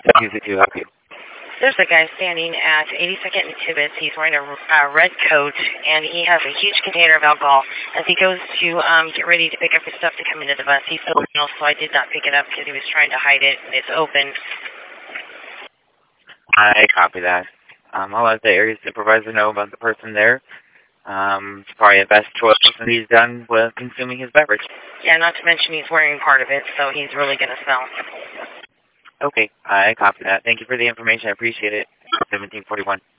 Easy to help you. There's a guy standing at 82nd and Tibbetts. He's wearing a red coat, and he has a huge container of alcohol. As he goes to get ready to pick up his stuff to come into the bus, he's so anal, so I did not pick it up because he was trying to hide it. It's open. I copy that. I'll let the area supervisor know about the person there. It's probably the best choice that he's done with consuming his beverage. Yeah, not to mention he's wearing part of it, so he's really going to smell. Okay, I copy that. Thank you for the information. I appreciate it. 1741.